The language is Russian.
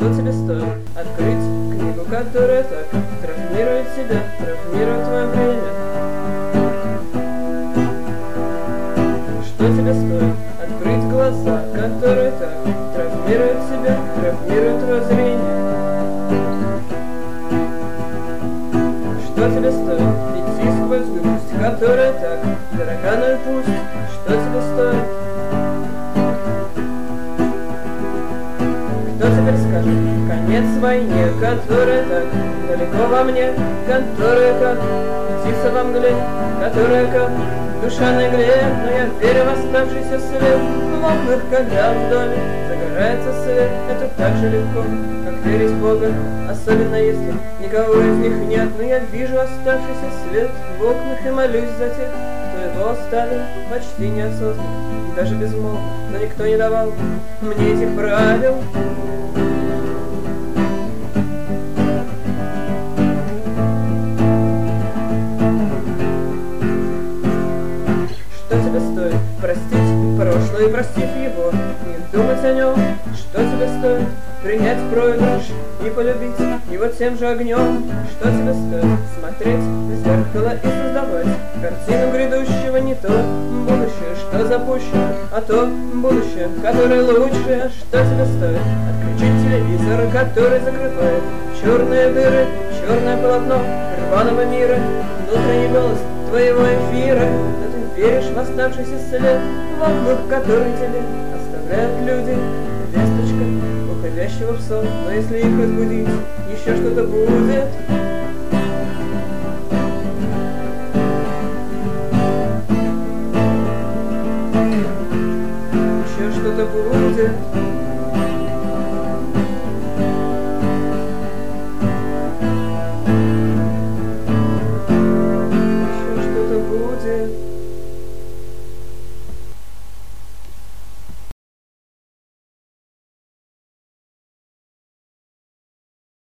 Что тебе стоит открыть книгу, которая так травмирует тебя, травмирует твое время? Что тебе стоит открыть глаза, которые так травмируют себя, травмируют твое зрение? Что тебе стоит идти сквозь грусть, которая так дорога, но и пусть? Что тебе стоит? Кто теперь скажет конец войне, которая так далеко во мне, которая как птица во мгле, которая как душа на игле? Но я верю в оставшийся свет в окнах, когда в доме загорается свет. Это так же легко, как верить в Бога, особенно если никого из них нет. Но я вижу оставшийся свет в окнах и молюсь за тех, кто его оставил почти неосознанно, даже безмолвно. Но никто не давал мне этих правил. Что тебе стоит простить прошлое и, простив его, не думать о нем? Что тебе стоит принять проигрыш и полюбить его тем же огнем? Что тебе стоит смотреть в зеркало и создавать картину грядущего, не то будущее, что запущено, а то будущее, которое лучше? Что тебе стоит отключить телевизор, который закрывает черные дыры, черное полотно рваного мира, внутренний голос твоего эфира? Веришь в оставшийся след в окнах, который тебе оставляют люди? Весточка уходящего в сон, но если их разбудить, еще что-то будет. Еще что-то будет. Еще что-то будет.